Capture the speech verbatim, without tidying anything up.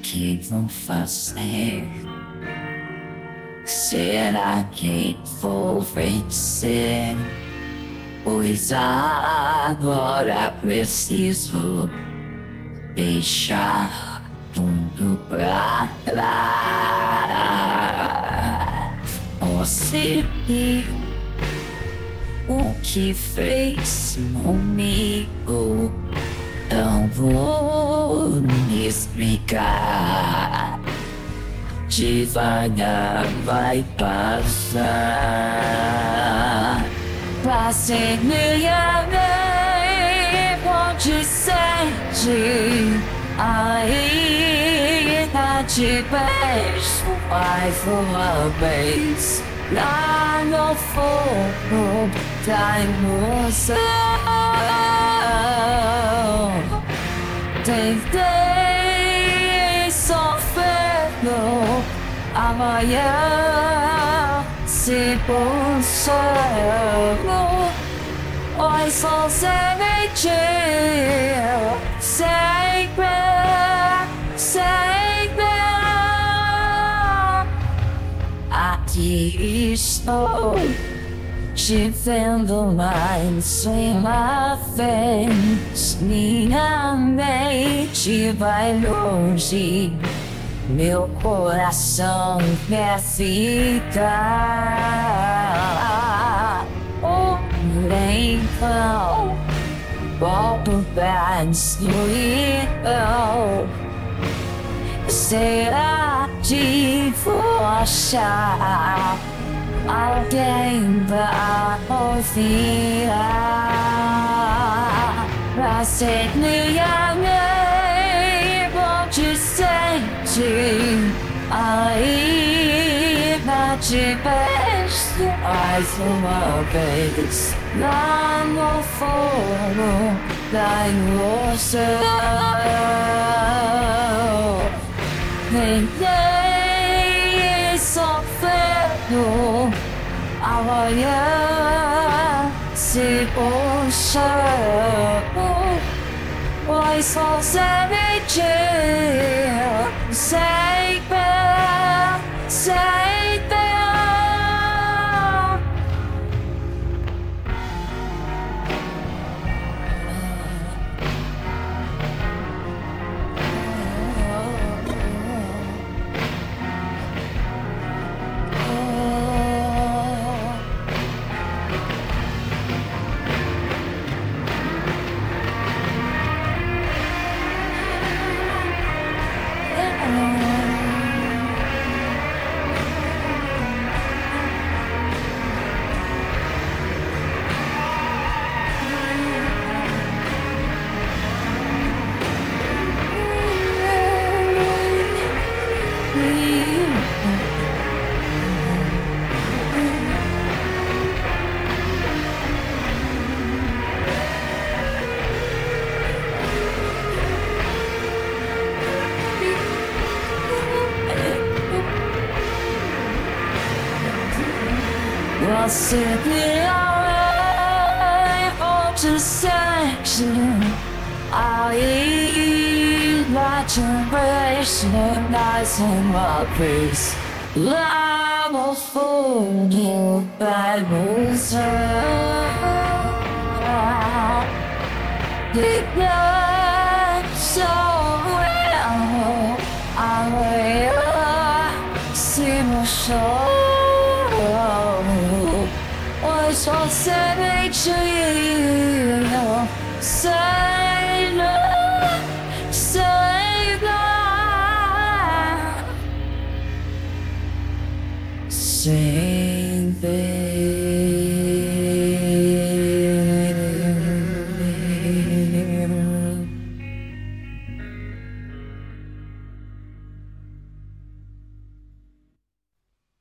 que vão fazer? Será que vou vencer? Pois agora preciso deixar tudo pra trás. Você viu o que fez comigo? Então vou me explicar. Devagar vai passar. Passei minha vez, onde sente ainda te beijo mais uma vez. Lá no fogo da emoção, tentei sofrendo. Amanhã se consolo, oi só semente, sempre, sempre. Aqui estou te vendo mais uma vez. Minha mente vai longe, meu coração quer ficar. Porém, então, volto pra escuridão. Será que vou achar alguém pra ouvir? Pra ser minha mãe, vou te sentir ainda te beijo mais uma vez. Lá no fogo da emoção, tentei sofrendo. Amanhã se puxou, pois só semente, sempre, sempre. Você me hold to section, I my generation, nice in my face. I'm a fool, you bad loser. Deep down, so well, I will see my soul. Oi só semente, sei lá, sei lá, sempre.